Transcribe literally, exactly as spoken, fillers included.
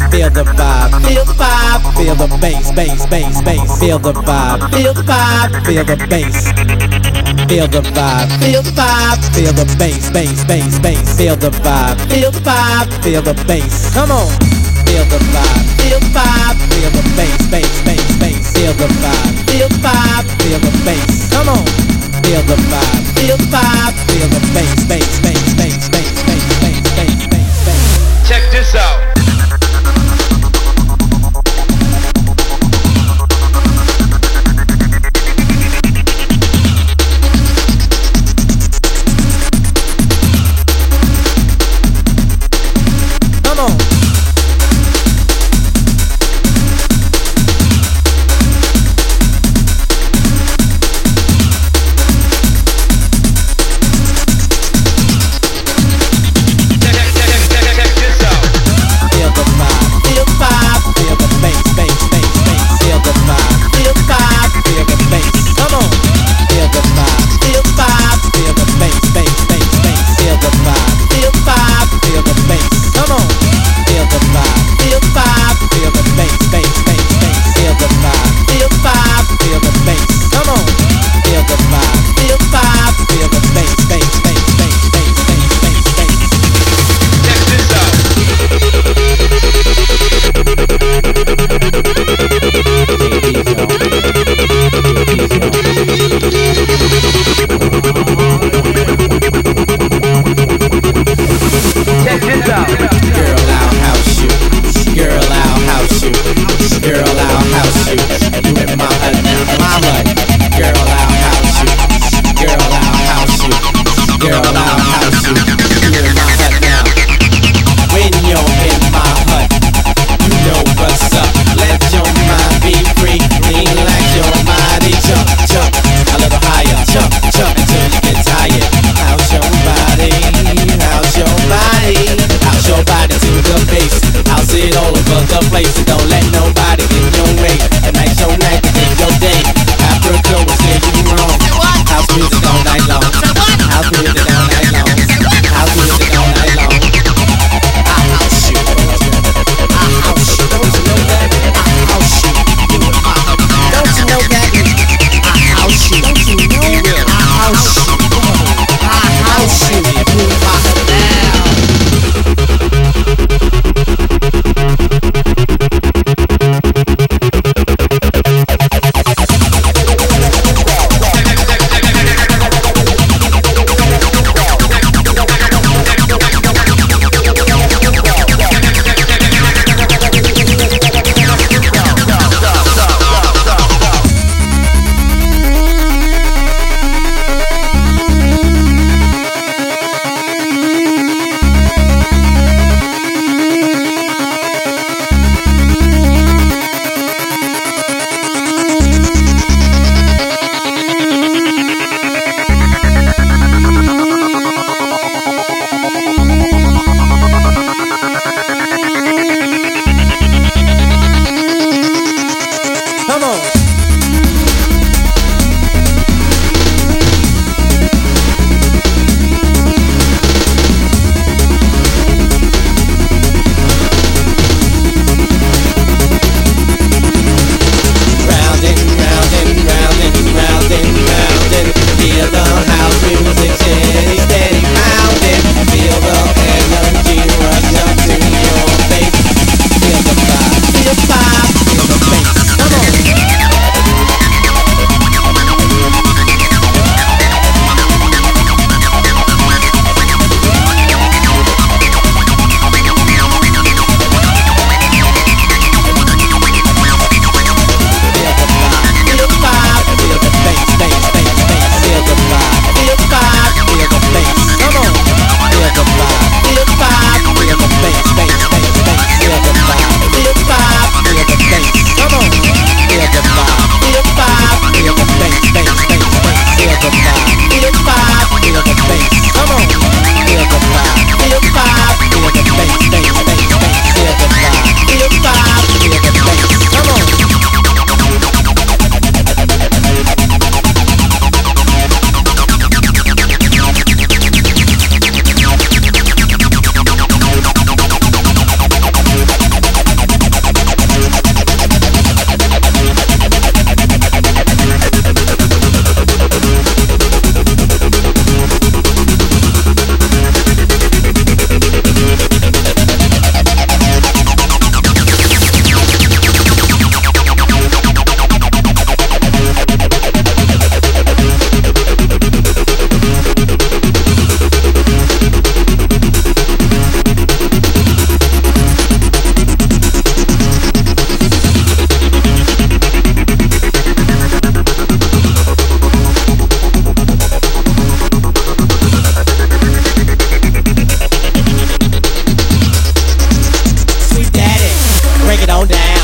feel the vibe, feel the vibe, feel the bass, bass, bass, bass, feel the vibe, feel the vibe, feel the bass. Feel the vibe, feel the vibe, feel the bass, bass, bass, bass. Feel the vibe, feel the vibe, feel the bass. Come on. Feel the vibe, feel the vibe, feel the bass, bass, bass, bass. Feel the vibe, feel the vibe, feel the bass. Come on. Feel the vibe, feel the vibe, feel the bass, bass, bass, bass, bass, bass, bass, bass, bass, bass. Check this out. go down.